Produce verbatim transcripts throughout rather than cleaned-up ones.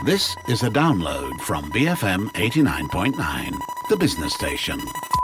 This is a download from B F M eighty-nine point nine, the business station.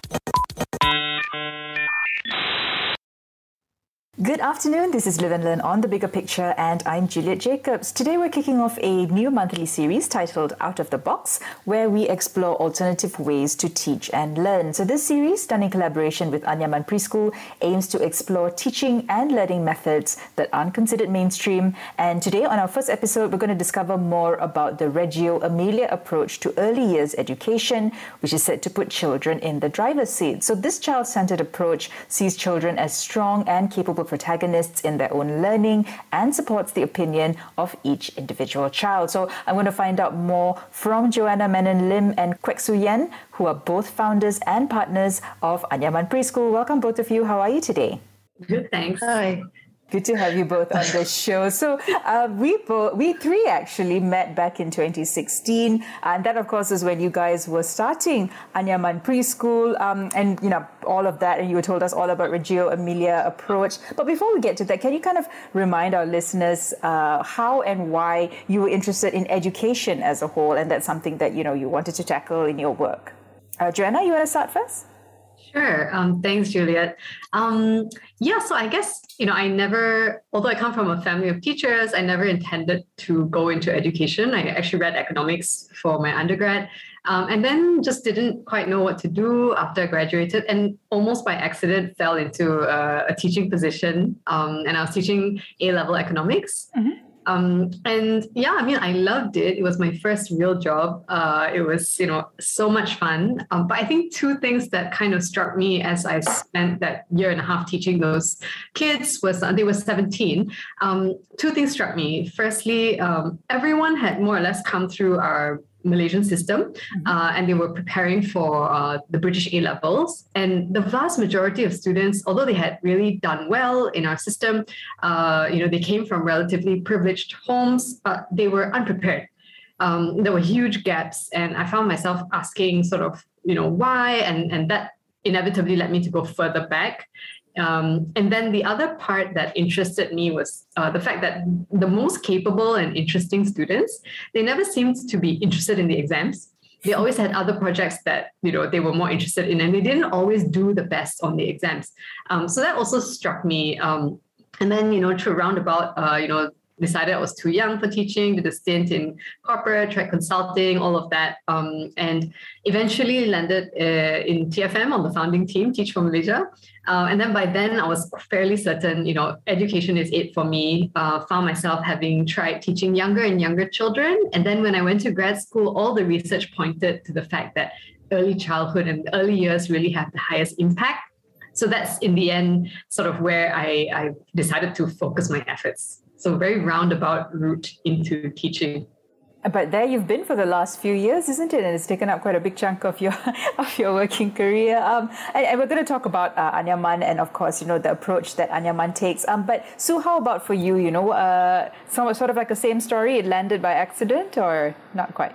Good afternoon, this is Live and Learn on The Bigger Picture and I'm Juliet Jacobs. Today we're kicking off a new monthly series titled Out of the Box, where we explore alternative ways to teach and learn. So this series, done in collaboration with Anyaman Preschool, aims to explore teaching and learning methods that aren't considered mainstream. And today on our first episode, we're going to discover more about the Reggio Emilia approach to early years education, which is said to put children in the driver's seat. So this child-centered approach sees children as strong and capable protagonists in their own learning and supports the opinion of each individual child. So I'm going to find out more from Joanna Menon Lim and Kwek Soo Yen, who are both founders and partners of Anyaman Preschool. Welcome both of you. How are you today? Good, thanks. Hi. Good to have you both on the show. So uh, we both, we three actually met back in twenty sixteen, and that of course is when you guys were starting Anyaman Preschool, um, and you know all of that. And you told us all about Reggio Emilia approach. But before we get to that, can you kind of remind our listeners uh, how and why you were interested in education as a whole, and that's something that you know you wanted to tackle in your work? Uh, Joanna, you want to start first? Sure. Um, thanks, Juliet. Um, yeah, so I guess, you know, I never, although I come from a family of teachers, I never intended to go into education. I actually read economics for my undergrad, um, and then just didn't quite know what to do after I graduated, and almost by accident fell into a, a teaching position. Um, and I was teaching A-level economics. Mm-hmm. Um, and yeah, I mean, I loved it. It was my first real job. Uh, it was, you know, so much fun. Um, but I think two things that kind of struck me as I spent that year and a half teaching those kids was, uh, they were seventeen. Um, two things struck me. Firstly, um, everyone had more or less come through our Malaysian system, uh, and they were preparing for uh, the British A-levels. And the vast majority of students, although they had really done well in our system, uh, you know, they came from relatively privileged homes, but they were unprepared. Um, there were huge gaps, and I found myself asking sort of, you know, why, and, and that inevitably led me to go further back. Um, and then the other part that interested me was uh, the fact that the most capable and interesting students, they never seemed to be interested in the exams. They always had other projects that, you know, they were more interested in, and they didn't always do the best on the exams. Um, so that also struck me. Um, and then, you know, through a roundabout, uh, you know, decided I was too young for teaching, did a stint in corporate, tried consulting, all of that, um, and eventually landed uh, in T F M on the founding team, Teach for Malaysia. Uh, and then by then, I was fairly certain, you know, education is it for me. Uh, found myself having tried teaching younger and younger children. And then when I went to grad school, all the research pointed to the fact that early childhood and early years really have the highest impact. So that's in the end sort of where I, I decided to focus my efforts. So very roundabout route into teaching. But there you've been for the last few years, isn't it? And it's taken up quite a big chunk of your of your working career. Um, and, and we're going to talk about uh, Anyaman and, of course, you know, the approach that Anyaman takes. Um, but Sue, how about for you? You know, uh, some, sort of like the same story. It landed by accident, or not quite?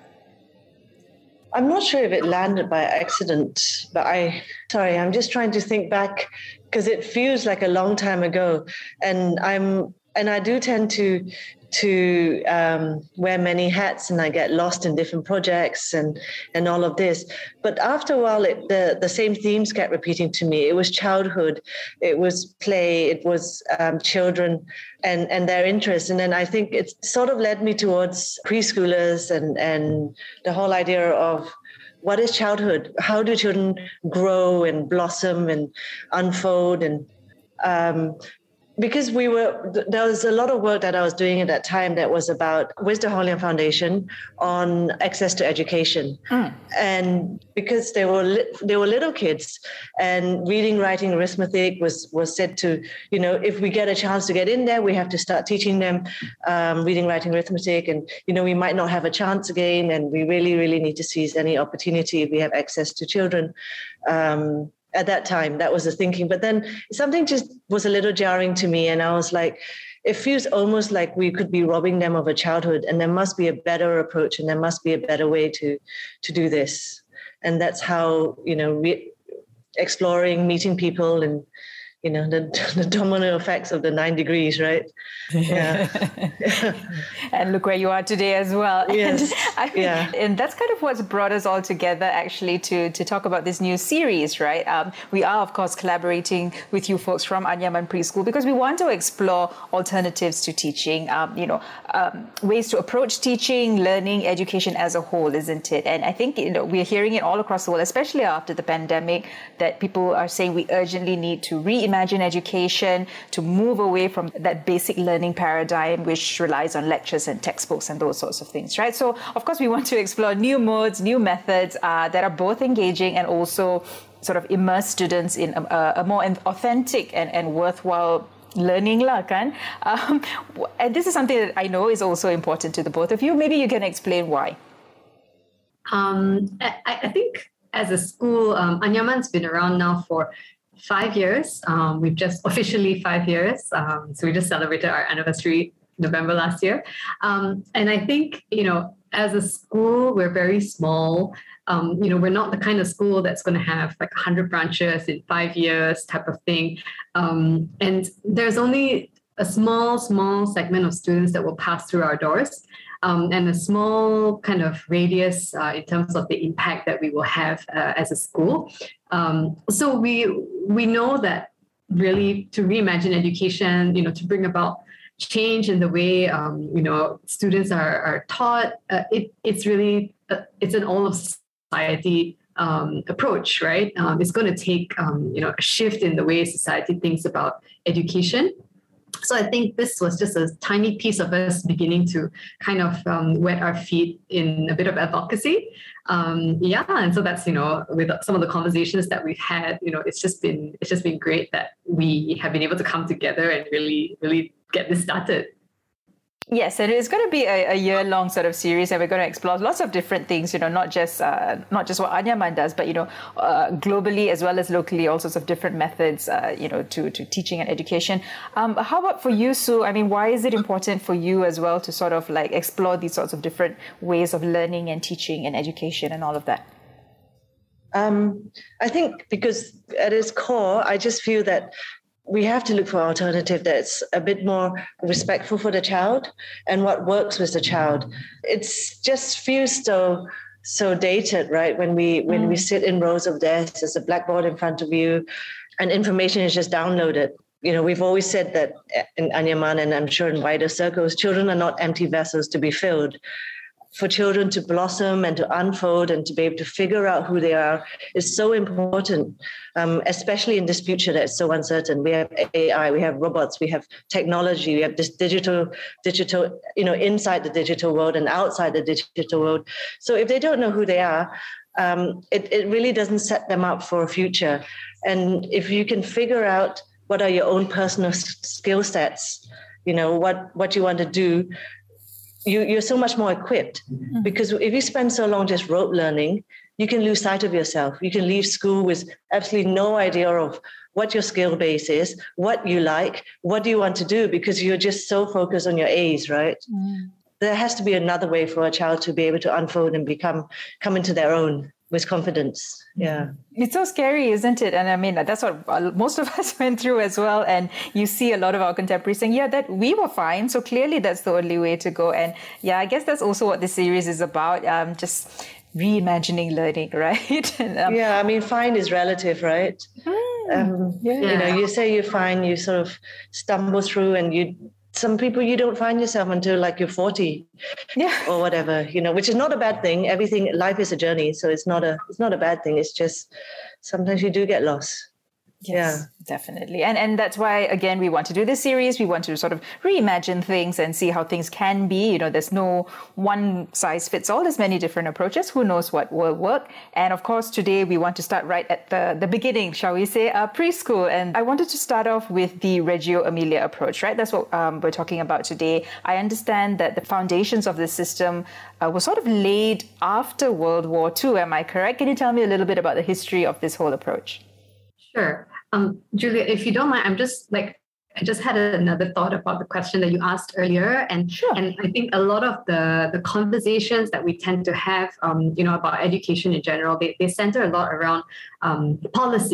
I'm not sure if it landed by accident, but I, sorry, I'm just trying to think back because it feels like a long time ago. And I'm, and I do tend to, to um, wear many hats, and I get lost in different projects and, and all of this. But after a while, it, the, the same themes kept repeating to me. It was childhood, it was play, it was um, children and, and their interests. And then I think it sort of led me towards preschoolers and, and the whole idea of what is childhood? How do children grow and blossom and unfold? And um, because we were, there was a lot of work that I was doing at that time that was about Wisdom Holian Foundation on access to education. Mm. And because they were li- they were little kids, and reading, writing, arithmetic was, was said to, you know, if we get a chance to get in there, we have to start teaching them um, reading, writing, arithmetic. And, you know, we might not have a chance again. And we really, really need to seize any opportunity if we have access to children. Um, At that time, that was the thinking. But then something just was a little jarring to me. And I was like, it feels almost like we could be robbing them of a childhood. And there must be a better approach, and there must be a better way to, to do this. And that's how, you know, re- exploring, meeting people and you know, the, the domino effects of the nine degrees, right? Yeah. And look where you are today as well. Yes. And, I mean, yeah. and that's kind of what's brought us all together actually to, to talk about this new series, right? Um, we are, of course, collaborating with you folks from Anyaman Preschool because we want to explore alternatives to teaching, um, you know, um, ways to approach teaching, learning, education as a whole, isn't it? And I think, you know, we're hearing it all across the world, especially after the pandemic, that people are saying we urgently need to reimagine education, to move away from that basic learning paradigm, which relies on lectures and textbooks and those sorts of things, right? So, of course, we want to explore new modes, new methods uh, that are both engaging and also sort of immerse students in a, a more authentic and, and worthwhile learning lah, kan? Um, and this is something that I know is also important to the both of you. Maybe you can explain why. Um, I, I think as a school, um, Anyaman's been around now for five years. Um, we've just officially five years. Um, so we just celebrated our anniversary November last year. Um, and I think, you know, as a school, we're very small. Um, you know, we're not the kind of school that's going to have like one hundred branches in five years type of thing. Um, and there's only a small, small segment of students that will pass through our doors. Um, and a small kind of radius uh, in terms of the impact that we will have uh, as a school. Um, so we we know that really to reimagine education, you know, to bring about change in the way um, you know students are are taught, uh, it it's really uh, it's an all of society um, approach, right? Um, it's going to take um, you know a shift in the way society thinks about education. So I think this was just a tiny piece of us beginning to kind of um, wet our feet in a bit of advocacy. Um, yeah, and so that's, you know, with some of the conversations that we've had, you know, it's just been it's just been great that we have been able to come together and really, really get this started. Yes, and it's going to be a, a year-long sort of series, and we're going to explore lots of different things. You know, not just uh, not just what Anyaman does, but you know, uh, globally as well as locally, all sorts of different methods. Uh, you know, to to teaching and education. Um, how about for you, Sue? I mean, why is it important for you as well to sort of like explore these sorts of different ways of learning and teaching and education and all of that? Um, I think because at its core, I just feel that we have to look for an alternative that's a bit more respectful for the child and what works with the child. It's just feels so so dated, right? When we when mm. we sit in rows of desks, there's a blackboard in front of you, and information is just downloaded. You know, we've always said that in Anyaman, and I'm sure in wider circles, children are not empty vessels to be filled. For children to blossom and to unfold and to be able to figure out who they are is so important, um, especially in this future that's so uncertain. We have A I, we have robots, we have technology, we have this digital, digital, you know, inside the digital world and outside the digital world. So if they don't know who they are, um, it, it really doesn't set them up for a future. And if you can figure out what are your own personal skill sets, you know, what, what you want to do, You, you're so much more equipped, because if you spend so long just rote learning, you can lose sight of yourself. You can leave school with absolutely no idea of what your skill base is, what you like, what do you want to do, because you're just so focused on your A's, right? Mm. There has to be another way for a child to be able to unfold and become come into their own with confidence. Yeah. It's so scary, isn't it? And I mean, that's what most of us went through as well. And you see a lot of our contemporaries saying, yeah, that we were fine. So clearly that's the only way to go. And yeah, I guess that's also what this series is about. Um, just reimagining learning, right? and, um, yeah, I mean, fine is relative, right? Mm, um, yeah. You know, you say you're fine, you sort of stumble through, and you some people you don't find yourself until like you're forty, yeah, or whatever, you know, which is not a bad thing. Everything, life is a journey, so it's not a it's not a bad thing. It's just sometimes you do get lost. Yes, yeah, definitely. And and that's why, again, we want to do this series. We want to sort of reimagine things and see how things can be. You know, there's no one size fits all. There's many different approaches. Who knows what will work? And of course, today we want to start right at the, the beginning, shall we say, uh, preschool. And I wanted to start off with the Reggio Emilia approach, right? That's what um, we're talking about today. I understand that the foundations of this system uh, were sort of laid after World War Two. Am I correct? Can you tell me a little bit about the history of this whole approach? Sure. Um, Julia, if you don't mind, I'm just like, I just had another thought about the question that you asked earlier. And, sure. and I think a lot of the, the conversations that we tend to have, um, you know, about education in general, they, they center a lot around um, policy,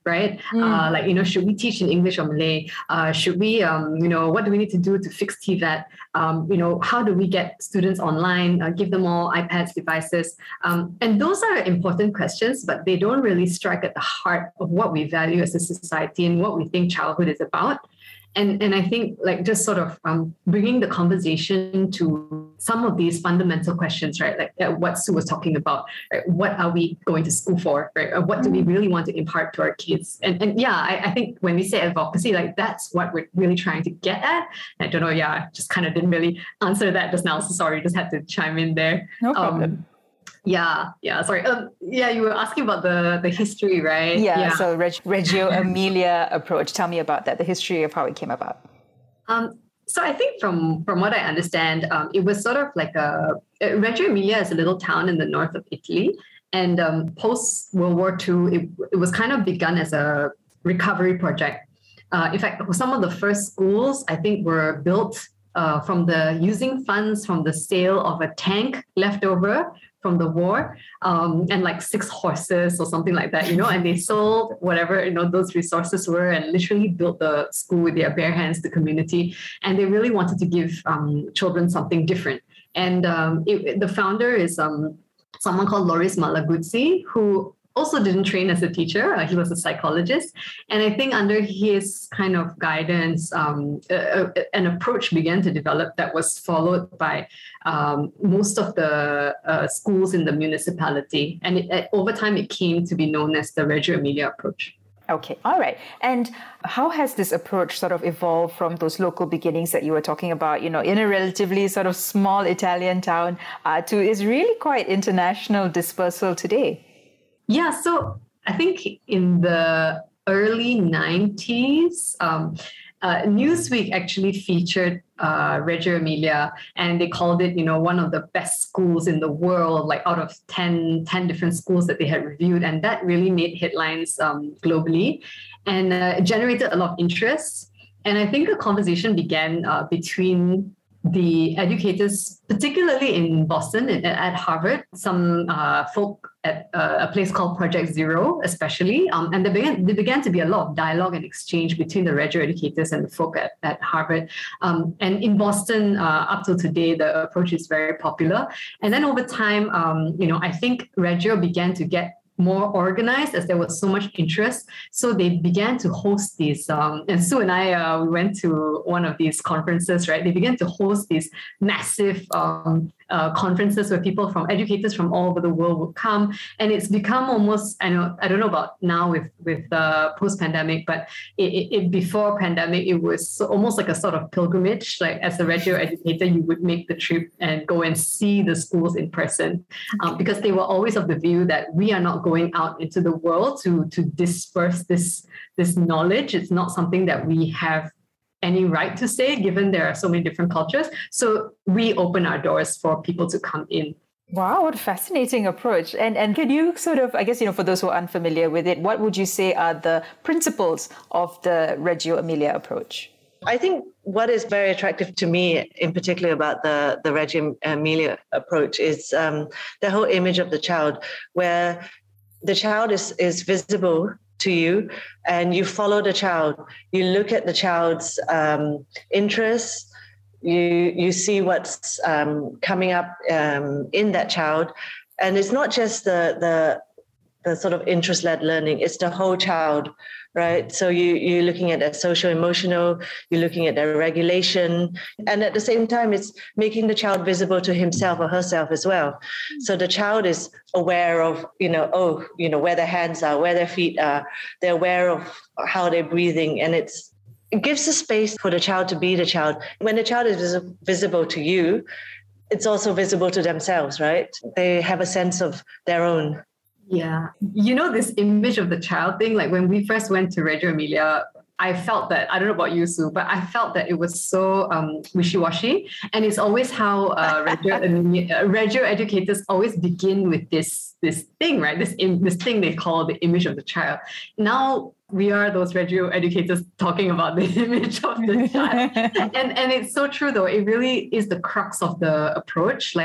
right? Mm. Uh, like, you know, should we teach in English or Malay? Uh, should we, um, you know, what do we need to do to fix T VET? Um, you know, how do we get students online, uh, give them all iPads, devices? Um, and those are important questions, but they don't really strike at the heart of what we value as a society and what we think childhood is about. And, and I think like just sort of um, bringing the conversation to some of these fundamental questions, right? Like uh, what Sue was talking about, right? What are we going to school for, right? Or what do we really want to impart to our kids? And, and yeah, I, I think when we say advocacy, like that's what we're really trying to get at. I don't know, yeah, I just kind of didn't really answer that just now. So sorry, just had to chime in there. No problem. Um, Yeah, yeah. Sorry. Um, yeah, you were asking about the the history, right? Yeah. yeah. So Reg- Reggio Emilia approach. Tell me about that. The history of how it came about. Um. So I think from from what I understand, um, it was sort of like a Reggio Emilia is a little town in the north of Italy, and um, post World War Two, it it was kind of begun as a recovery project. Uh, in fact, some of the first schools I think were built uh, from the using funds from the sale of a tank left over from the war, um, and like six horses or something like that, you know, and they sold whatever, you know, those resources were and literally built the school with their bare hands, the community. And they really wanted to give um, children something different. And um, it, the founder is um, someone called Loris Malaguzzi, who also didn't train as a teacher. Uh, he was a psychologist. And I think under his kind of guidance, um, uh, an approach began to develop that was followed by um, most of the uh, schools in the municipality. And it, uh, over time, it came to be known as the Reggio Emilia approach. Okay, all right. And how has this approach sort of evolved from those local beginnings that you were talking about, you know, in a relatively sort of small Italian town uh, to its really quite international dispersal today? Yeah, so I think in the early nineties, um, uh, Newsweek actually featured uh, Reggio Emilia, and they called it, you know, one of the best schools in the world, like out of ten, ten different schools that they had reviewed. And that really made headlines um, globally and uh, generated a lot of interest. And I think a conversation began uh, between the educators, particularly in Boston at, at Harvard, some uh, folk at uh, a place called Project Zero, especially, um, and there began, there began to be a lot of dialogue and exchange between the Reggio educators and the folk at, at Harvard. Um, and in Boston, uh, up till today, the approach is very popular. And then over time, um, you know, I think Reggio began to get more organized as there was so much interest. So they began to host these, um, and Sue and I, uh, we went to one of these conferences, right? They began to host these massive um, uh, conferences where people from educators from all over the world would come. And it's become almost, I know, I don't know about now with, with uh, post-pandemic, but it, it, it before pandemic, it was so, almost like a sort of pilgrimage. Like as a Reggio educator, you would make the trip and go and see the schools in person um, because they were always of the view that we are not going out into the world to, to disperse this, this knowledge. It's not something that we have any right to say, given there are so many different cultures. So we open our doors for people to come in. Wow, what a fascinating approach. And and can you sort of, I guess, you know, for those who are unfamiliar with it, what would you say are the principles of the Reggio Emilia approach? I think what is very attractive to me, in particular about the, the Reggio Emilia approach, is um, the whole image of the child, where the child is, is visible to you and you follow the child. You look at the child's um, interests, you you see what's um, coming up um, in that child. And it's not just the, the, the sort of interest-led learning, it's the whole child, right? So you, you're looking at their social-emotional, you're looking at their regulation, and at the same time, it's making the child visible to himself or herself as well. So the child is aware of, you know, oh, you know, where their hands are, where their feet are, they're aware of how they're breathing, and it's it gives the space for the child to be the child. When the child is vis- visible to you, it's also visible to themselves, right? They have a sense of their own. Yeah. You know, this image of the child thing, like when we first went to Reggio Emilia, I felt that, I don't know about you, Sue, but I felt that it was so um, wishy-washy. And it's always how uh, Reggio, uh, Reggio educators always begin with this, this thing, right? This, im- this thing they call the image of the child. Now we are those Reggio educators talking about the image of the child. and, and it's so true, though. It really is the crux of the approach. Like,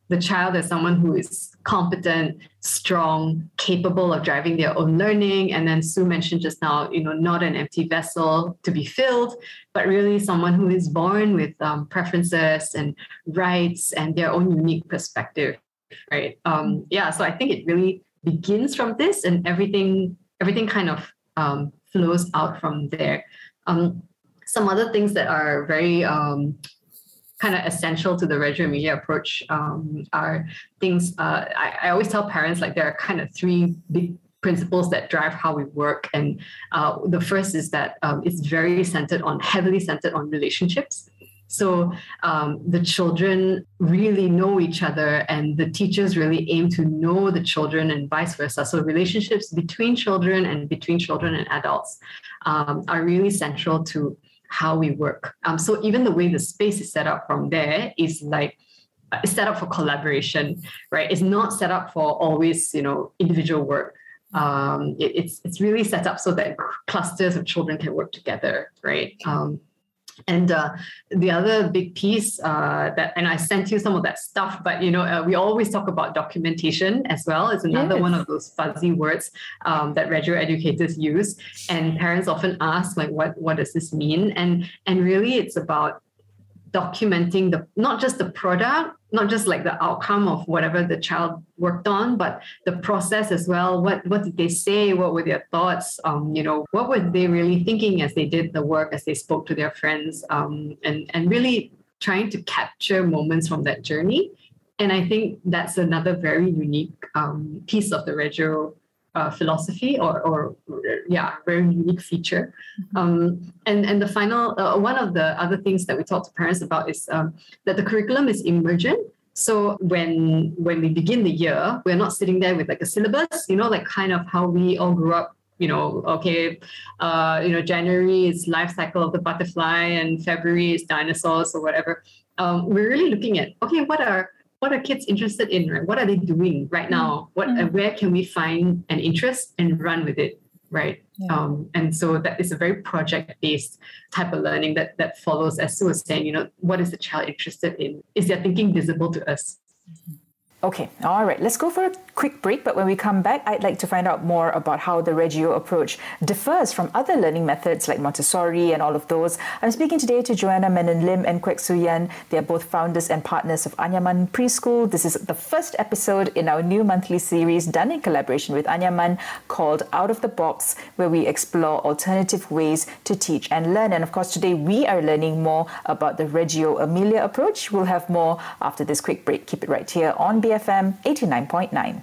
the child as someone who is competent, strong, capable of driving their own learning. And then Sue mentioned just now, you know, not an empty vessel to be filled, but really someone who is born with um, preferences and rights and their own unique perspective, right? Um, yeah, so I think it really begins from this, and everything, everything kind of um, flows out from there. Um, some other things that are very um, kind of essential to the Reggio Emilia approach um, are things, uh, I, I always tell parents, like there are kind of three big principles that drive how we work. And uh, the first is that um, it's very centered on, heavily centered on relationships. So um, the children really know each other, and the teachers really aim to know the children and vice versa. So relationships between children and between children and adults um, are really central to how we work. Um, so even the way the space is set up from there is like, uh, it's set up for collaboration, right? It's not set up for always, you know, individual work. Um, it, it's it's really set up so that clusters of children can work together, right? Um, And uh, the other big piece uh, that, and I sent you some of that stuff, but you know, uh, we always talk about documentation as well. It's another yes. one of those fuzzy words um, that Reggio educators use, and parents often ask, like, what what does this mean? And and really, it's about documenting the not just the product, not just like the outcome of whatever the child worked on, but the process as well. What what did they say? What were their thoughts? Um, you know, what were they really thinking as they did the work, as they spoke to their friends, um, and and really trying to capture moments from that journey. And I think that's another very unique um, piece of the Reggio Uh, philosophy, or, or yeah, very unique feature. Mm-hmm. Um, and and the final, uh, one of the other things that we talk to parents about is um, that the curriculum is emergent. So when when we begin the year, we're not sitting there with like a syllabus, you know, like kind of how we all grew up. You know, okay, uh, you know, January is life cycle of the butterfly, and February is dinosaurs or whatever. Um, we're really looking at, okay, what are What are kids interested in, right? What are they doing right now? What, mm-hmm. where can we find an interest and run with it, right? Yeah. Um, and so that is a very project-based type of learning that that follows, as Sue was saying, you know, what is the child interested in? Is their thinking visible to us? Mm-hmm. Okay, all right, let's go for a quick break. But when we come back, I'd like to find out more about how the Reggio approach differs from other learning methods like Montessori and all of those. I'm speaking today to Joanna Menon Lim and Kwek Soo Yan. They are both founders and partners of Anyaman Preschool. This is the first episode in our new monthly series done in collaboration with Anyaman called Out of the Box, where we explore alternative ways to teach and learn. And of course, today we are learning more about the Reggio Emilia approach. We'll have more after this quick break. Keep it right here on B F M eighty-nine point nine.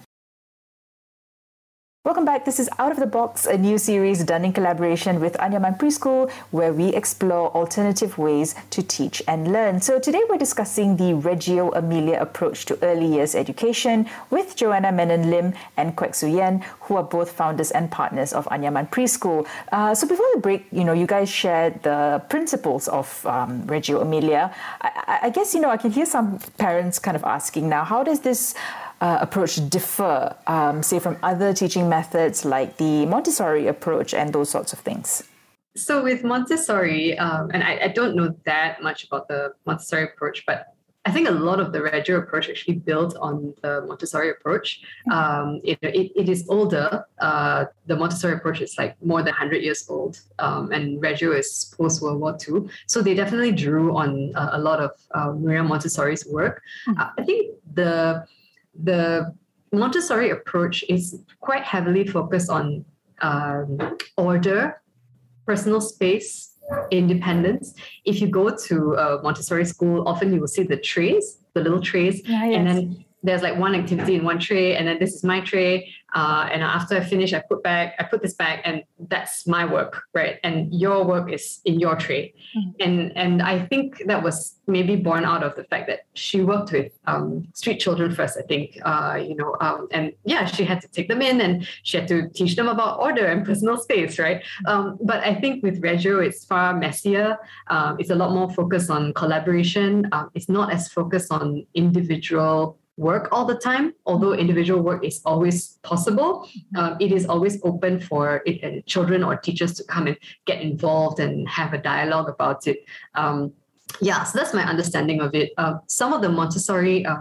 Welcome back. This is Out of the Box, a new series done in collaboration with Anyaman Preschool, where we explore alternative ways to teach and learn. So today we're discussing the Reggio Emilia approach to early years education with Joanna Menon Lim and Kwek Soo Yan, who are both founders and partners of Anyaman Preschool. Uh, so before the break, you know, you guys shared the principles of um, Reggio Emilia. I, I guess, you know, I can hear some parents kind of asking now, how does this Uh, approach differ, um, say, from other teaching methods like the Montessori approach and those sorts of things? So with Montessori, um, and I, I don't know that much about the Montessori approach, but I think a lot of the Reggio approach actually built on the Montessori approach. Um, it, it, it is older. Uh, the Montessori approach is like more than one hundred years old, um, and Reggio is post-World War Two. So they definitely drew on uh, a lot of uh, Maria Montessori's work. Uh, I think the The Montessori approach is quite heavily focused on um, order, personal space, independence. If you go to a Montessori school, often you will see the trays, the little trays, yeah, yes. and then there's like one activity in one tray, and then this is my tray. Uh, and after I finish, I put back, I put this back, and that's my work, right? And your work is in your tray. Mm-hmm. And and I think that was maybe born out of the fact that she worked with um, street children first, I think, uh, you know, um, and yeah, she had to take them in and she had to teach them about order and personal space, right? Um, but I think with Reggio, it's far messier. Um, it's a lot more focused on collaboration. Um, it's not as focused on individual work all the time, although individual work is always possible. Um, it is always open for it, uh, children or teachers to come and get involved and have a dialogue about it. Um, yeah, so that's my understanding of it. Uh, some of the Montessori uh,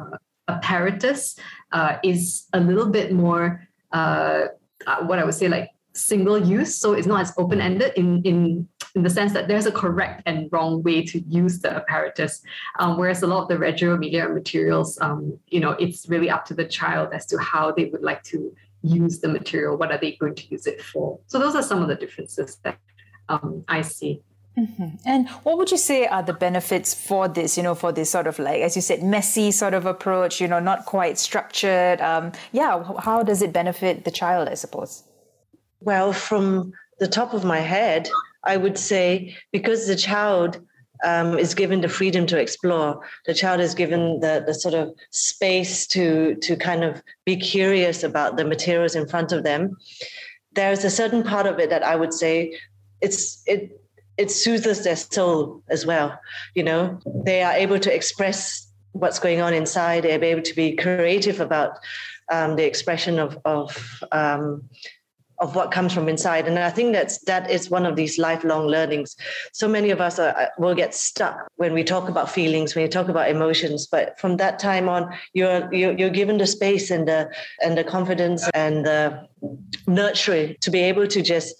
apparatus uh, is a little bit more, uh, uh, what I would say, like single use. So it's not as open-ended in, in, in the sense that there's a correct and wrong way to use the apparatus. Um, whereas a lot of the Reggio media materials, um, you know, it's really up to the child as to how they would like to use the material. What are they going to use it for? So those are some of the differences that um, I see. Mm-hmm. And what would you say are the benefits for this, you know, for this sort of like, as you said, messy sort of approach, you know, not quite structured? Um, yeah, how does it benefit the child, I suppose? Well, from the top of my head, I would say because the child um, is given the freedom to explore, the child is given the, the sort of space to, to kind of be curious about the materials in front of them. There's a certain part of it that I would say it's it it soothes their soul as well. You know, they are able to express what's going on inside. They're able to be creative about um, the expression of of um, of what comes from inside. And I think that's that is one of these lifelong learnings. So many of us are, will get stuck when we talk about feelings, when you talk about emotions. But from that time on, you're you're, you're given the space and the and the confidence and the nurturing to be able to just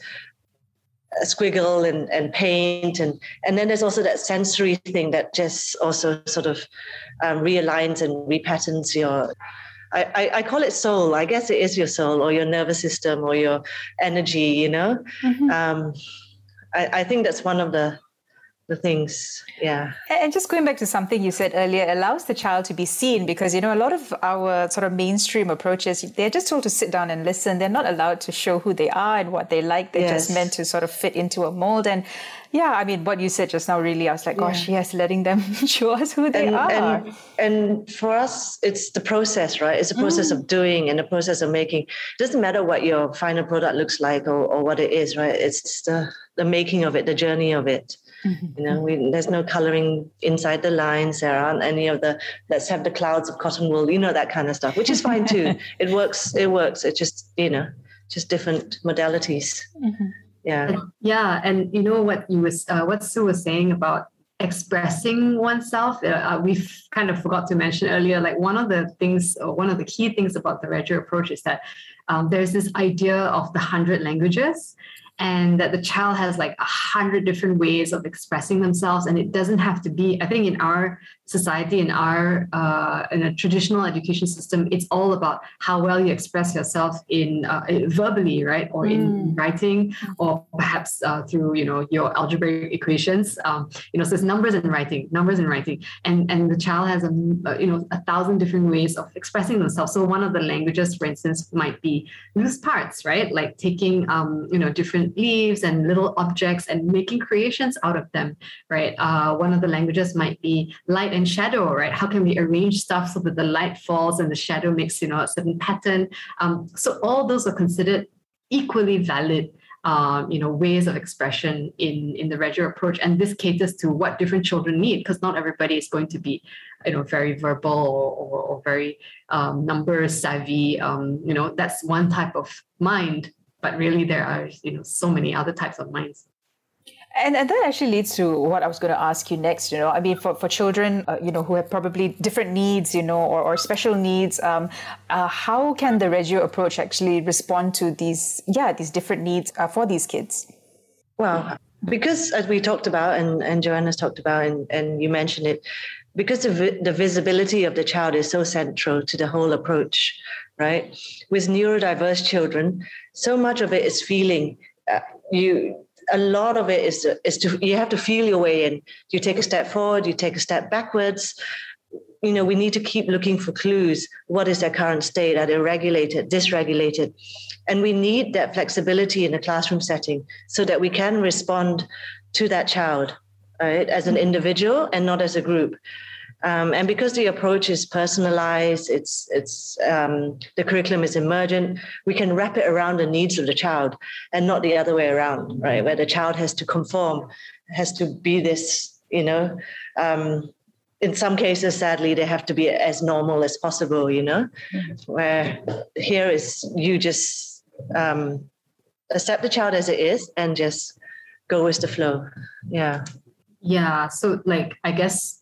squiggle and, and paint. And, and then there's also that sensory thing that just also sort of um, realigns and repatterns your, I, I, I call it soul. I guess it is your soul or your nervous system or your energy, you know. Mm-hmm. Um, I, I think that's one of the the things, yeah. And just going back to something you said earlier, it allows the child to be seen because, you know, a lot of our sort of mainstream approaches, they're just told to sit down and listen. They're not allowed to show who they are and what they like. They're yes. just meant to sort of fit into a mold. And yeah, I mean, what you said just now, really, I was like, gosh, yeah. yes, letting them show us who they and, are. And, and for us, it's the process, right? It's a process mm. of doing and a process of making. It doesn't matter what your final product looks like or, or what it is, right? It's the, the making of it, the journey of it. Mm-hmm. You know, we, there's no coloring inside the lines. There aren't any of the, let's have the clouds of cotton wool, you know, that kind of stuff, which is fine too. It works. It works. It's just, you know, just different modalities. Mm-hmm. Yeah. And, yeah. And you know what you was, uh, what Sue was saying about expressing oneself, uh, we've kind of forgot to mention earlier, like one of the things, or one of the key things about the Reggio approach is that um, there's this idea of the hundred languages. And that the child has like a hundred different ways of expressing themselves. And it doesn't have to be, I think in our society, in our, uh, in a traditional education system, it's all about how well you express yourself in uh, verbally, right? Or mm. in writing, or perhaps uh, through, you know, your algebraic equations. Um, you know, so it's numbers and writing, numbers and writing. And, and the child has, a, you know, a thousand different ways of expressing themselves. So one of the languages, for instance, might be loose parts, right? Like taking, um, you know, different leaves and little objects and making creations out of them, right? Uh, one of the languages might be light and shadow, right? How can we arrange stuff so that the light falls and the shadow makes, you know, a certain pattern? Um, so all those are considered equally valid, um, you know, ways of expression in, in the Reggio approach. And this caters to what different children need, because not everybody is going to be, you know, very verbal or, or, or very um, number savvy. Um, you know, that's one type of mind. But really, there are, you know, so many other types of minds. And, and that actually leads to what I was going to ask you next. You know, I mean, for, for children, uh, you know, who have probably different needs, you know, or, or special needs, um, uh, how can the Reggio approach actually respond to these, yeah, these different needs uh, for these kids? Well, because as we talked about and, and Joanna's talked about and, and you mentioned it, because the, vi- the visibility of the child is so central to the whole approach, right? With neurodiverse children, so much of it is feeling. Uh, you, a lot of it is is to you have to feel your way in. You take a step forward, you take a step backwards. You know, we need to keep looking for clues. What is their current state? Are they regulated, dysregulated? And we need that flexibility in a classroom setting so that we can respond to that child, right, as an individual and not as a group. Um, and because the approach is personalized, it's it's um, the curriculum is emergent, we can wrap it around the needs of the child and not the other way around, right? Where the child has to conform, has to be this, you know, um, in some cases, sadly, they have to be as normal as possible, you know, mm-hmm. where here is you just um, accept the child as it is and just go with the flow. Yeah. Yeah. So like, I guess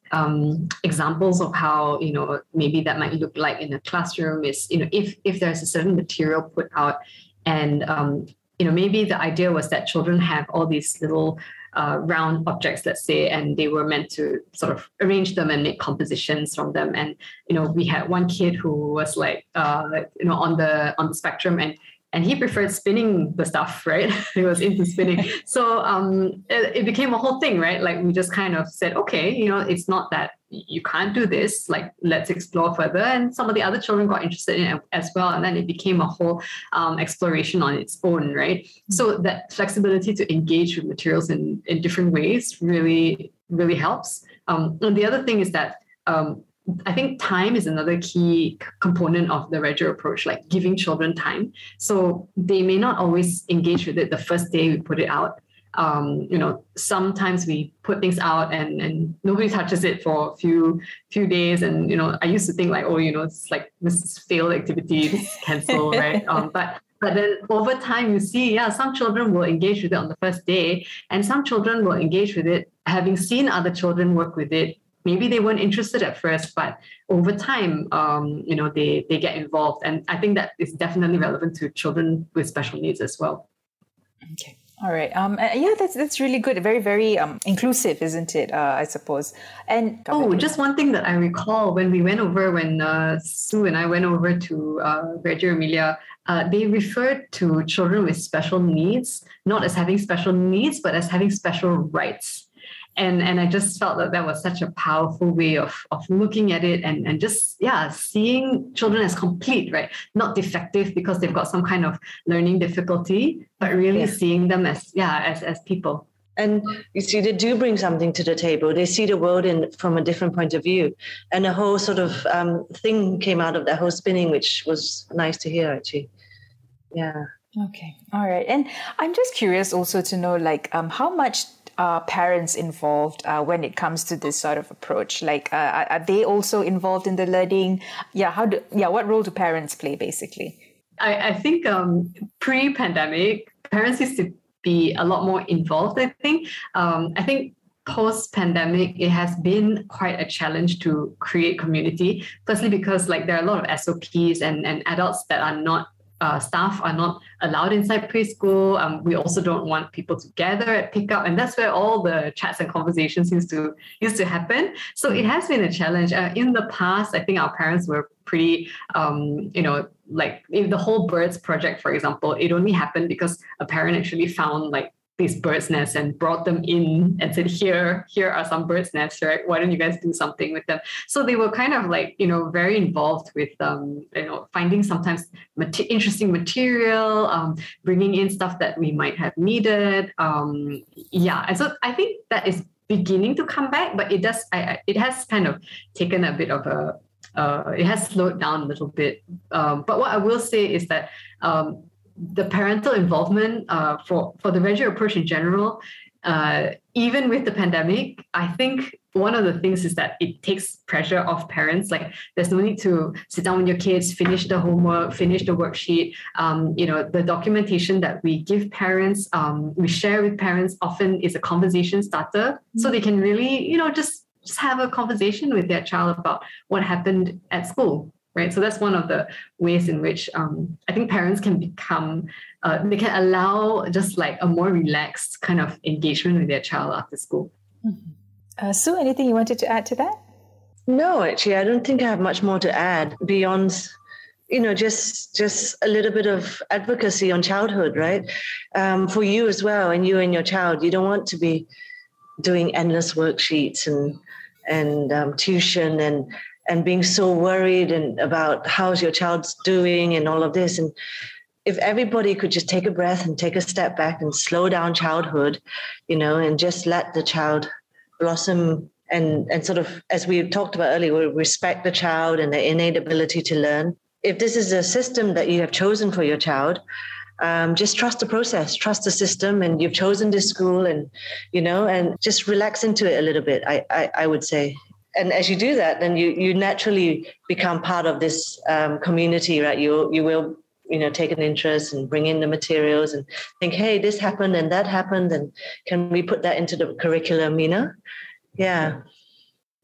um, examples of how, you know, maybe that might look like in a classroom is, you know, if if there's a certain material put out and, um, you know, maybe the idea was that children have all these little uh, round objects, let's say, and they were meant to sort of arrange them and make compositions from them. And, you know, we had one kid who was like, uh, you know, on the on the spectrum, and And he preferred spinning the stuff, right? He was into spinning. So um, it, it became a whole thing, right? Like we just kind of said, okay, you know, it's not that you can't do this, like let's explore further. And some of the other children got interested in it as well. And then it became a whole um, exploration on its own, right? Mm-hmm. So that flexibility to engage with materials in, in different ways really, really helps. Um, and the other thing is that um, I think time is another key component of the Regio approach, like giving children time. So they may not always engage with it the first day we put it out. Um, you know, sometimes we put things out and, and nobody touches it for a few few days. And, you know, I used to think like, oh, you know, it's like this is failed activity, this is cancel, right? Um, but But then over time, you see, yeah, some children will engage with it on the first day, and some children will engage with it having seen other children work with it. Maybe they weren't interested at first, but over time, um, you know, they they get involved. And I think that is definitely relevant to children with special needs as well. Okay. All right. Um, uh, yeah, that's that's really good. Very, very um, inclusive, isn't it? Uh, I suppose. And oh, just one thing that I recall when we went over, when uh, Sue and I went over to uh, Reggio Emilia, uh, they referred to children with special needs not as having special needs, but as having special rights. And and I just felt that that was such a powerful way of, of looking at it and, and just, yeah, seeing children as complete, right? Not defective because they've got some kind of learning difficulty, but really yeah. seeing them as, yeah, as, as people. And you see, they do bring something to the table. They see the world in from a different point of view. And a whole sort of um, thing came out of that whole spinning, which was nice to hear, actually. Yeah. Okay. All right. And I'm just curious also to know, like, um, how much are parents involved uh, when it comes to this sort of approach? Like, uh, are they also involved in the learning? Yeah. How do, yeah. What role do parents play, basically? I, I think um, pre-pandemic, parents used to be a lot more involved, I think. Um, I think post-pandemic, it has been quite a challenge to create community. Firstly, because like there are a lot of S O Ps and, and adults that are not Uh, staff are not allowed inside preschool. Um, we also don't want people to gather at pickup, and that's where all the chats and conversations used to used to happen. So it has been a challenge. Uh, in the past, I think our parents were pretty, um, you know, like if the whole birds project, for example, it only happened because a parent actually found like these birds' nests and brought them in and said, here, here are some birds' nests, right? Why don't you guys do something with them? So they were kind of like, you know, very involved with, um, you know, finding sometimes mat- interesting material, um, bringing in stuff that we might have needed. Um, yeah, and so I think that is beginning to come back, but it does, I, it has kind of taken a bit of a, uh, it has slowed down a little bit. Um, but what I will say is that, um, the parental involvement uh, for, for the Reggio approach in general, uh, even with the pandemic, I think one of the things is that it takes pressure off parents. Like there's no need to sit down with your kids, finish the homework, finish the worksheet. Um, you know, the documentation that we give parents, um, we share with parents often is a conversation starter. So they can really, you know, just, just have a conversation with their child about what happened at school. Right. So that's one of the ways in which um, I think parents can become, uh, they can allow just like a more relaxed kind of engagement with their child after school. Mm-hmm. Uh, Sue, anything you wanted to add to that? No, actually, I don't think I have much more to add beyond, you know, just just a little bit of advocacy on childhood, right? Um, for you as well, and you and your child. You don't want to be doing endless worksheets and, and um, tuition and and being so worried and about how's your child's doing and all of this. And if everybody could just take a breath and take a step back and slow down childhood, you know, and just let the child blossom and, and sort of, as we talked about earlier, respect the child and their innate ability to learn. If this is a system that you have chosen for your child, um, just trust the process, trust the system, and you've chosen this school and, you know, and just relax into it a little bit, I, I, I would say. And as you do that, then you you naturally become part of this um, community, right? You you will, you know, take an interest and bring in the materials and think, hey, this happened and that happened, and can we put that into the curriculum, you know? Yeah.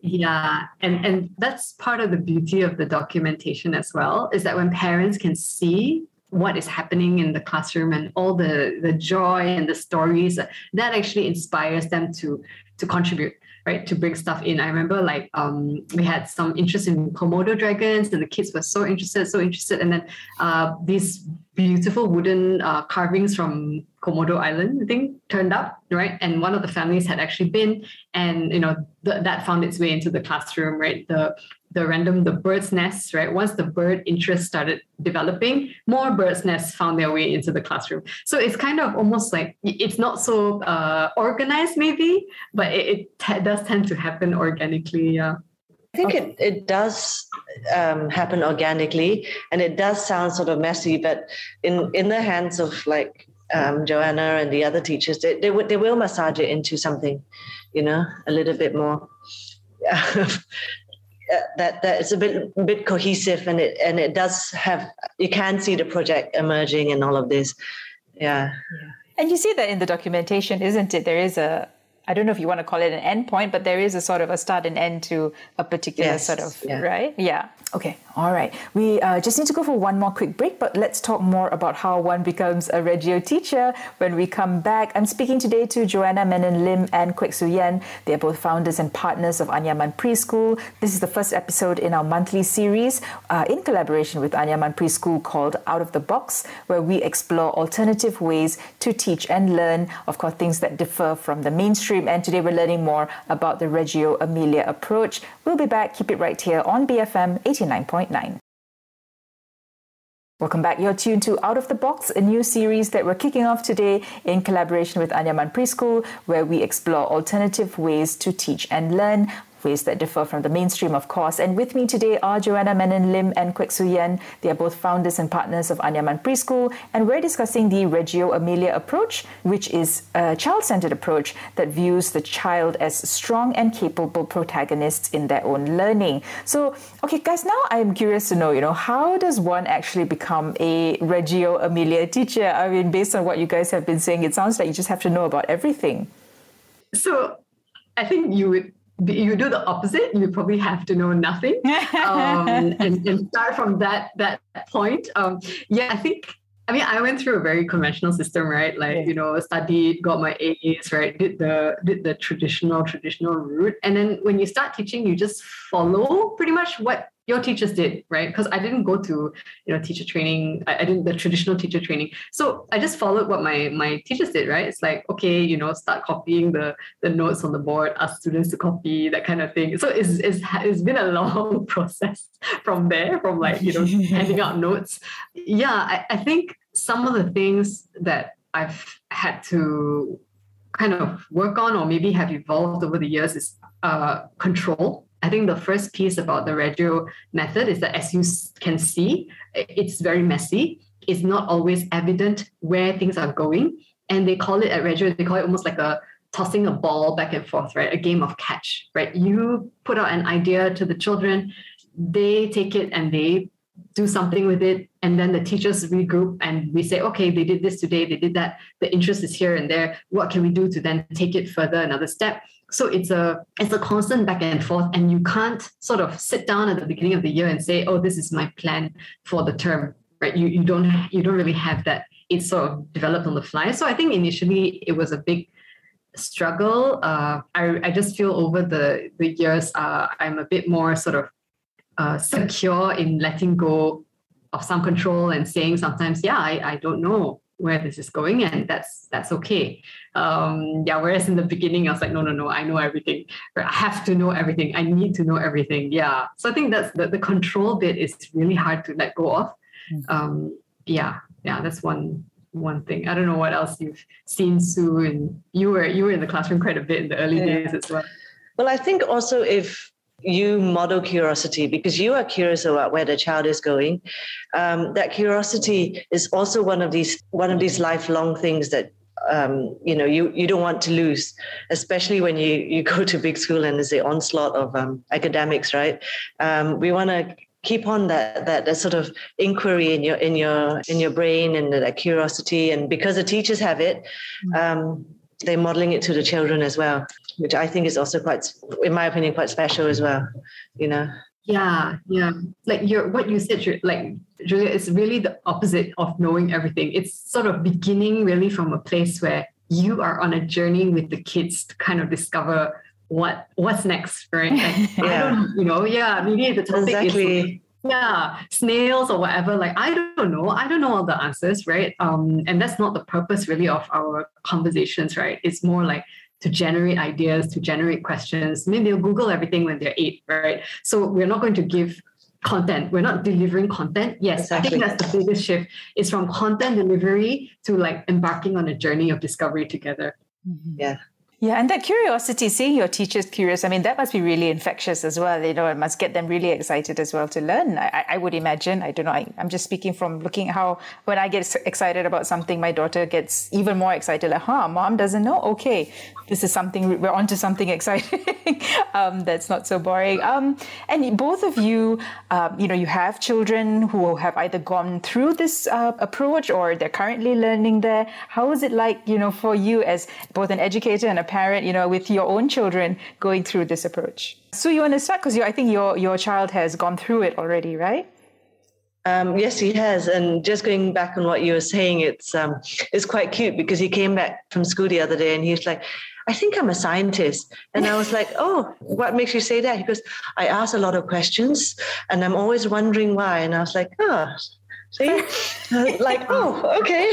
Yeah, and and that's part of the beauty of the documentation as well, is that when parents can see what is happening in the classroom and all the the joy and the stories, that actually inspires them to to contribute, right, to bring stuff in. I remember like um we had some interest in Komodo dragons, and the kids were so interested so interested and then uh these beautiful wooden uh, carvings from Komodo Island, I think, turned up, right? And one of the families had actually been, and you know th- that found its way into the classroom, right? The the random the bird's nests, right? Once the bird interest started developing, more bird's nests found their way into the classroom. So it's kind of almost like it's not so uh, organized, maybe, but it, it t- does tend to happen organically. Yeah. I think it, it does um, happen organically, and it does sound sort of messy, but in, in the hands of like um, Joanna and the other teachers, they, they, would, they will massage it into something, you know, a little bit more, that, that it's a bit, a bit cohesive, and it, and it does have, you can see the project emerging and all of this. Yeah. yeah. And you see that in the documentation, isn't it? There is a, I don't know if you want to call it an end point, but there is a sort of a start and end to a particular yes, sort of, yeah. right? Yeah. Okay. All right. We uh, just need to go for one more quick break, but let's talk more about how one becomes a Regio teacher when we come back. I'm speaking today to Joanna Menon Lim and Kwek Soo Yen. They're both founders and partners of Anyaman Preschool. This is the first episode in our monthly series uh, in collaboration with Anyaman Preschool called Out of the Box, where we explore alternative ways to teach and learn, of course, things that differ from the mainstream. And today we're learning more about the Reggio Emilia approach. We'll be back. Keep it right here on B F M eighty-nine point nine. Welcome back. You're tuned to Out of the Box, a new series that we're kicking off today in collaboration with Anyaman Preschool, where we explore alternative ways to teach and learn, ways that differ from the mainstream, of course. And with me today are Joanna Menon Lim and Kwek Soo Yen. They are both founders and partners of Anyaman Preschool, and we're discussing the Reggio Emilia approach, which is a child-centered approach that views the child as strong and capable protagonists in their own learning. So, okay, guys, now I'm curious to know, you know, how does one actually become a Reggio Emilia teacher? I mean, based on what you guys have been saying, it sounds like you just have to know about everything. So, I think you would you do the opposite. You probably have to know nothing, um, and, and start from that that point. Um, yeah, I think. I mean, I went through a very conventional system, right? Like, yeah. you know, studied, got my A's, right? Did the did the traditional traditional route, and then when you start teaching, you just follow pretty much what your teachers did, right? Because I didn't go to, you know, teacher training. I, I didn't the traditional teacher training. So I just followed what my my teachers did, right? It's like, okay, you know, start copying the the notes on the board, ask students to copy, that kind of thing. So it's it's it's been a long process from there, from like, you know, handing out notes. Yeah, I, I think some of the things that I've had to kind of work on or maybe have evolved over the years is uh, control. I think the first piece about the Reggio method is that, as you can see, it's very messy. It's not always evident where things are going. And they call it at Reggio, they call it almost like a tossing a ball back and forth, right? A game of catch, right? You put out an idea to the children, they take it and they do something with it. And then the teachers regroup and we say, okay, they did this today, they did that. The interest is here and there. What can we do to then take it further another step? So it's a it's a constant back and forth, and you can't sort of sit down at the beginning of the year and say, oh, this is my plan for the term, right? You you don't you don't really have that. It's sort of developed on the fly. So I think initially it was a big struggle. Uh, I I just feel over the the years, uh, I'm a bit more sort of uh, secure in letting go of some control and saying sometimes, yeah, I, I don't know where this is going, and that's that's okay. Um, yeah, whereas in the beginning I was like, no, no, no, I know everything. I have to know everything. I need to know everything. Yeah. So I think that's the, the control bit is really hard to let go of. Um, yeah, yeah, that's one one thing. I don't know what else you've seen, Sue, and you were you were in the classroom quite a bit in the early yeah. days as well. Well, I think also if you model curiosity, because you are curious about where the child is going, um, that curiosity is also one of these one of these lifelong things that um, you know you you don't want to lose, especially when you you go to big school and there's the onslaught of um, academics, right? Um, we want to keep on that, that that sort of inquiry in your in your in your brain and that curiosity, and because the teachers have it, um, they're modeling it to the children as well. which I think is also quite, in my opinion, quite special as well, you know. Yeah, yeah. Like you're, what you said, like Julia, it's really the opposite of knowing everything. It's sort of beginning really from a place where you are on a journey with the kids to kind of discover what what's next, right? Like, yeah. I don't, you know, yeah, maybe the topic exactly. is yeah, snails or whatever. Like, I don't know. I don't know all the answers, right? Um, and that's not the purpose really of our conversations, right? It's more like to generate ideas, to generate questions. Maybe they'll Google everything when they're eight, right? So we're not going to give content. We're not delivering content. Yes, exactly. I think that's the biggest shift. It's from content delivery to like embarking on a journey of discovery together. Mm-hmm. Yeah. Yeah, and that curiosity, seeing your teachers curious, I mean, that must be really infectious as well. You know, it must get them really excited as well to learn. I, I would imagine. I don't know. I, I'm just speaking from looking at how when I get excited about something, my daughter gets even more excited. Like, huh, mom doesn't know? Okay, this is something, we're onto something exciting. um, that's not so boring. Um, and both of you, um, you know, you have children who have either gone through this uh, approach or they're currently learning there. How is it like, you know, for you as both an educator and a parent, you know, with your own children going through this approach? So you want to start because I think your your child has gone through it already, right? Um, yes, he has. And just going back on what you were saying, it's um, it's quite cute because he came back from school the other day and he was like, I think I'm a scientist. And I was like, oh, what makes you say that? He goes, I ask a lot of questions and I'm always wondering why. And I was like, oh, see, like, oh, okay.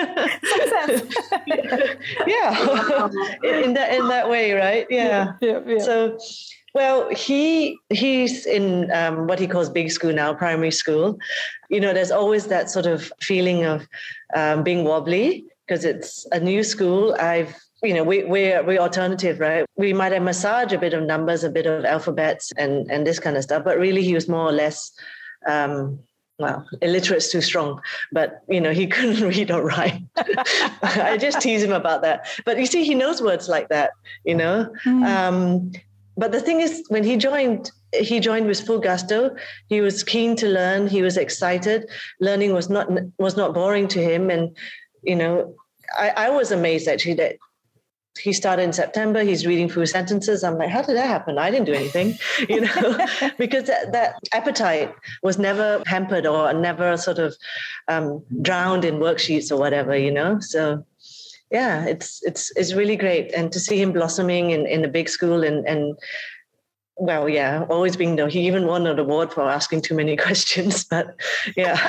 yeah, in that in that way, right? Yeah. Yeah, yeah. So, well, he he's in um, what he calls big school now, primary school. You know, there's always that sort of feeling of um, being wobbly because it's a new school. I've You know, we, we're, we're alternative, right? We might have massaged a bit of numbers, a bit of alphabets and, and this kind of stuff, but really he was more or less, um, well, illiterate's too strong, but, you know, he couldn't read or write. I just tease him about that. But you see, he knows words like that, you know? Mm. Um, but the thing is, when he joined, he joined with full gusto. He was keen to learn. He was excited. Learning was not was not boring to him. And, you know, I, I was amazed, actually, that he started in September. He's reading through sentences. I'm like, how did that happen? I didn't do anything, you know, because that, that appetite was never hampered or never sort of um, drowned in worksheets or whatever, you know. So, yeah, it's it's it's really great. And to see him blossoming in, in a big school and, and well, yeah, always being though. He even won an award for asking too many questions, but yeah.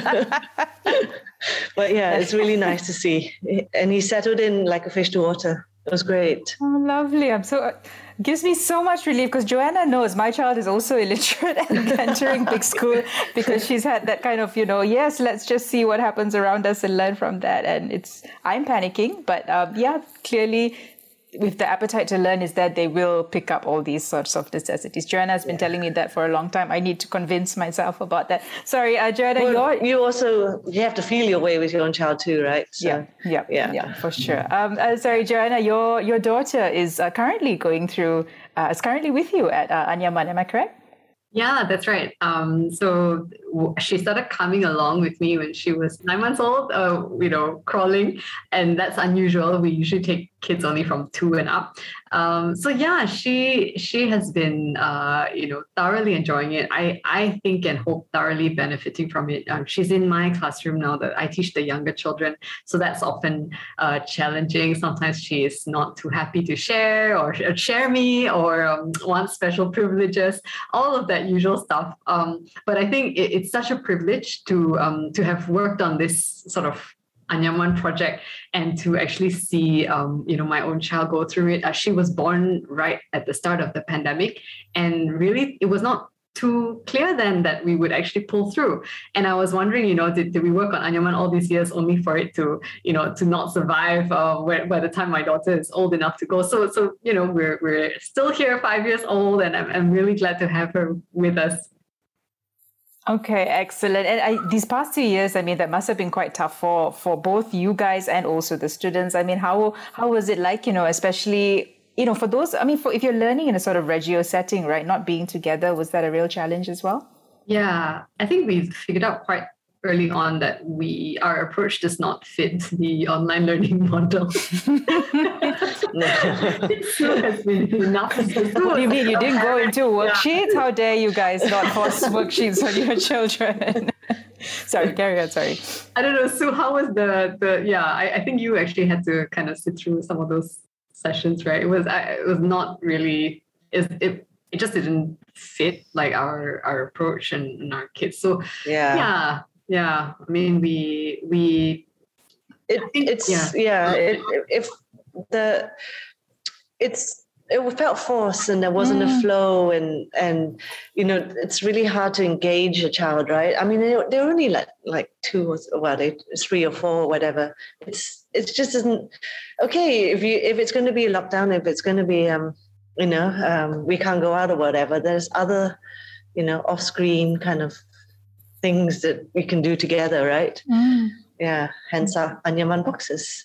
But yeah, it's really nice to see. And he settled in like a fish to water. It was great. Oh, lovely. I'm so, it gives me so much relief because Joanna knows my child is also illiterate and entering big school because she's had that kind of, you know, yes, let's just see what happens around us and learn from that. And it's, I'm panicking, but um, yeah, clearly with the appetite to learn is that they will pick up all these sorts of necessities. Joanna has been yeah. telling me that for a long time. I need to convince myself about that. Sorry, uh, Joanna, well, you're... You also, you have to feel your way with your own child too, right? So, yeah, yeah, yeah, yeah, for sure. Um, uh, sorry, Joanna, your your daughter is uh, currently going through, uh, is currently with you at uh, Anyaman, am I correct? Yeah, that's right. Um, so w- she started coming along with me when she was nine months old, uh, you know, crawling. And that's unusual. We usually take kids only from two and up. Um, so yeah, she she has been, uh, you know, thoroughly enjoying it. I, I think and hope thoroughly benefiting from it. Um, she's in my classroom now that I teach the younger children. So that's often uh, challenging. Sometimes she is not too happy to share or share me or um, wants special privileges, all of that usual stuff. Um, but I think it, it's such a privilege to um, to have worked on this sort of Anyaman project and to actually see, um, you know, my own child go through it. Uh, she was born right at the start of the pandemic, and really, it was not too clear then that we would actually pull through. And I was wondering, you know, did, did we work on Anyaman all these years only for it to, you know, to not survive uh, where, by the time my daughter is old enough to go? So, so you know, we're we're still here, five years old, and I'm, I'm really glad to have her with us. Okay, excellent. And I, these past two years, I mean, that must have been quite tough for, for both you guys and also the students. I mean, how how was it like, you know, especially, you know, for those, I mean, for if you're learning in a sort of regio setting, right, not being together, was that a real challenge as well? Yeah, I think we figured out quite early on that we our approach does not fit the online learning model. Sue has been enough. What do you mean? You didn't go into worksheets? Yeah. How dare you guys not force worksheets on your children? Sorry, carry on, sorry. I don't know, Sue, how was the, the yeah, I, I think you actually had to kind of sit through some of those sessions, right? It was I, it was not really, it, it, it just didn't fit like our, our approach and, and our kids. So yeah, yeah, yeah. I mean, we, we, it, think, it's, yeah, yeah it, if the, it's, it felt forced and there wasn't mm. a flow and, and, you know, it's really hard to engage a child, right? I mean, they're, they're only like, like two or, well, they, three or four or whatever. It's, it just isn't, okay, if you, if it's going to be a lockdown, if it's going to be, um, you know, um, we can't go out or whatever, there's other, you know, off-screen kind of things that we can do together, right? Mm. Yeah, hence our Anyaman boxes.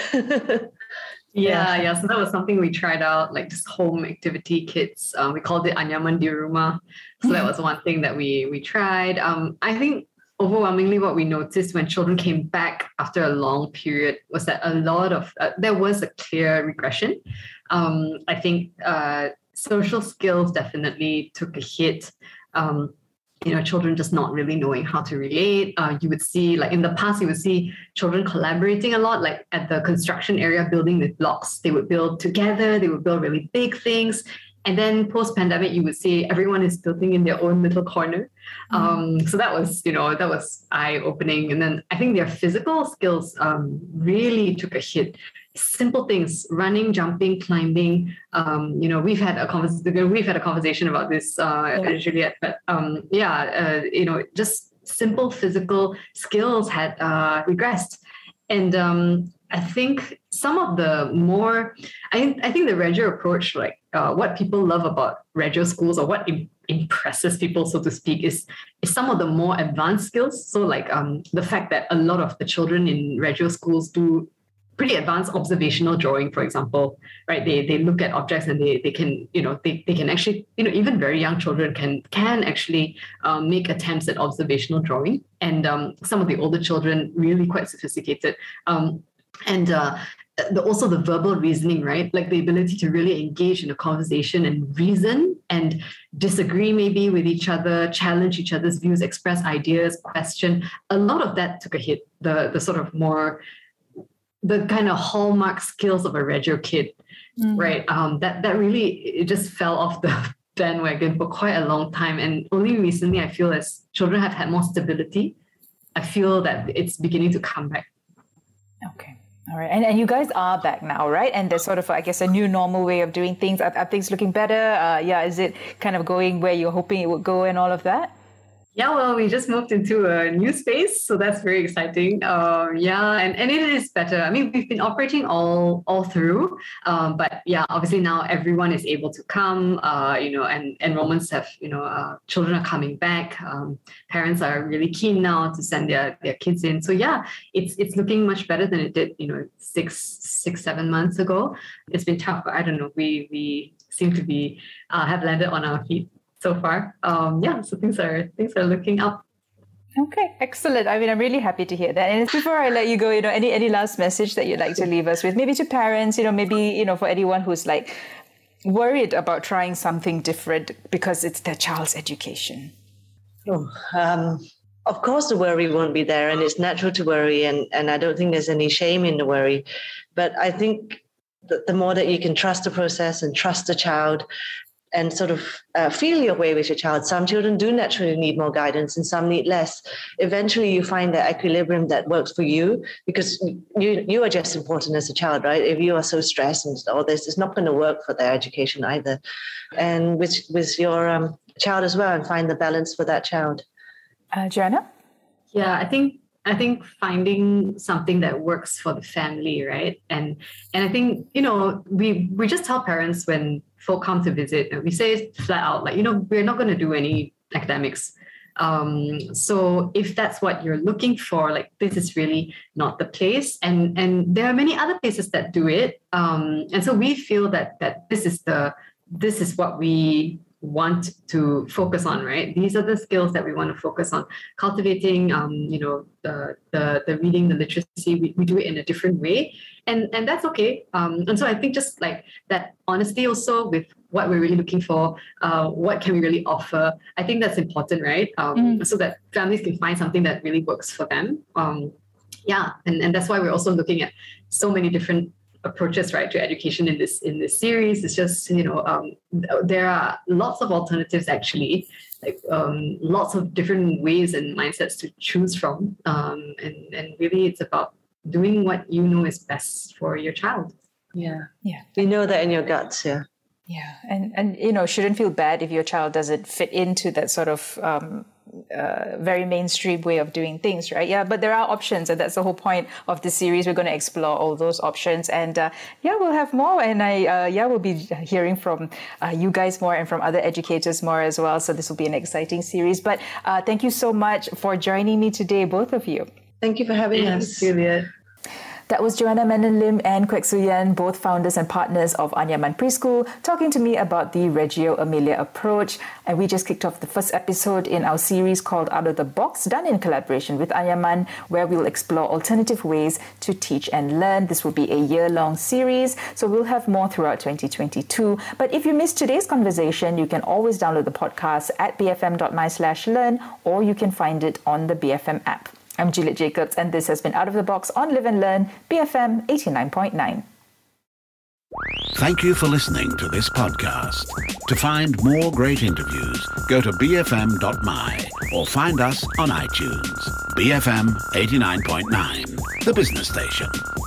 Yeah, yeah. So that was something we tried out, like just home activity kits. Um, we called it Anyaman di Rumah. So that was one thing that we we tried. Um, I think overwhelmingly what we noticed when children came back after a long period was that a lot of, uh, there was a clear regression. Um, I think uh, social skills definitely took a hit. Um, you know, children just not really knowing how to relate. Uh, you would see, like in the past, you would see children collaborating a lot, like at the construction area, building with blocks. They would build together, they would build really big things. And then post-pandemic, you would see everyone is building in their own little corner. Mm. Um, so that was, you know, that was eye-opening. And then I think their physical skills um, really took a hit. Simple things, running, jumping, climbing. Um, you know, we've had a conversation. We've had a conversation about this, uh, yeah. Juliet. But um, yeah, uh, you know, just simple physical skills had uh, regressed, and um, I think some of the more, I I think the Regio approach, like uh, what people love about Regio schools, or what im- impresses people, so to speak, is is some of the more advanced skills. So like um, the fact that a lot of the children in Regio schools do pretty advanced observational drawing, for example, right? They they look at objects and they they can, you know, they, they can actually, you know, even very young children can can actually um, make attempts at observational drawing. And um, some of the older children really quite sophisticated. Um, and uh, the, also the verbal reasoning, right? Like the ability to really engage in a conversation and reason and disagree maybe with each other, challenge each other's views, express ideas, question. A lot of that took a hit. The the sort of more the kind of hallmark skills of a Regio kid, mm-hmm. right? Um, that that really, it just fell off the bandwagon for quite a long time. And only recently, I feel as children have had more stability, I feel that it's beginning to come back. Okay. All right. And, and you guys are back now, right? And there's sort of, I guess, a new normal way of doing things. Are, are things looking better? Uh, yeah. Is it kind of going where you're hoping it would go and all of that? Yeah, well, we just moved into a new space, so that's very exciting. Uh, yeah, and, and it is better. I mean, we've been operating all all through, um, but yeah, obviously now everyone is able to come. Uh, you know, and enrollments have, you know, uh, children are coming back. Um, parents are really keen now to send their their kids in. So yeah, it's it's looking much better than it did, you know, six six seven months ago. It's been tough, but I don't know. We we seem to be uh, have landed on our feet so far. Um, yeah, so things are things are looking up. Okay, excellent. I mean, I'm really happy to hear that. And before I let you go, you know, any any last message that you'd like to leave us with? Maybe to parents, you know, maybe, you know, for anyone who's like worried about trying something different because it's their child's education. Oh, um, of course the worry won't be there, and it's natural to worry, and, and I don't think there's any shame in the worry. But I think that the more that you can trust the process and trust the child, and sort of uh, feel your way with your child. Some children do naturally need more guidance and some need less. Eventually you find that equilibrium that works for you, because you you are just important as a child, right? If you are so stressed and all this, it's not going to work for their education either. And with, with your um, child as well, and find the balance for that child. Uh, Joanna? Yeah, I think I think finding something that works for the family, right? And and I think, you know, we we just tell parents when folk come to visit, and we say flat out, like, you know, we're not going to do any academics. Um, so if that's what you're looking for, like, this is really not the place. And and there are many other places that do it. Um, and so we feel that that this is the this is what we want to focus on, right? These are the skills that we want to focus on. Cultivating, um, you know, the the the reading, the literacy, we, we do it in a different way. And and that's okay. Um, and so I think just like that honesty also with what we're really looking for, uh, what can we really offer? I think that's important, right? Um, mm. So that families can find something that really works for them. Um, yeah, and, and that's why we're also looking at so many different approaches, right, to education in this in this series. It's just, you know, um, there are lots of alternatives actually, like um, lots of different ways and mindsets to choose from. Um, and, and really it's about doing what you know is best for your child. Yeah. Yeah. You know that in your guts, yeah. Yeah. And, and you know, shouldn't feel bad if your child doesn't fit into that sort of um, uh, very mainstream way of doing things, right? Yeah, but there are options, and that's the whole point of the series. We're going to explore all those options, and uh, yeah, we'll have more. And I, uh, yeah, we'll be hearing from uh, you guys more and from other educators more as well. So this will be an exciting series. But uh, thank you so much for joining me today, both of you. Thank you for having Thanks, us, Juliet. That was Joanna Menon Lim and Kwek Soo Yan, both founders and partners of Anyaman Preschool, talking to me about the Reggio Emilia approach. And we just kicked off the first episode in our series called Out of the Box, done in collaboration with Anyaman, where we'll explore alternative ways to teach and learn. This will be a year-long series, so we'll have more throughout twenty twenty-two. But if you missed today's conversation, you can always download the podcast at bfm.my slash learn, or you can find it on the B F M app. I'm Juliet Jacobs, and this has been Out of the Box on Live and Learn, B F M eighty-nine point nine. Thank you for listening to this podcast. To find more great interviews, go to b f m dot m y or find us on iTunes. B F M eighty-nine point nine, the business station.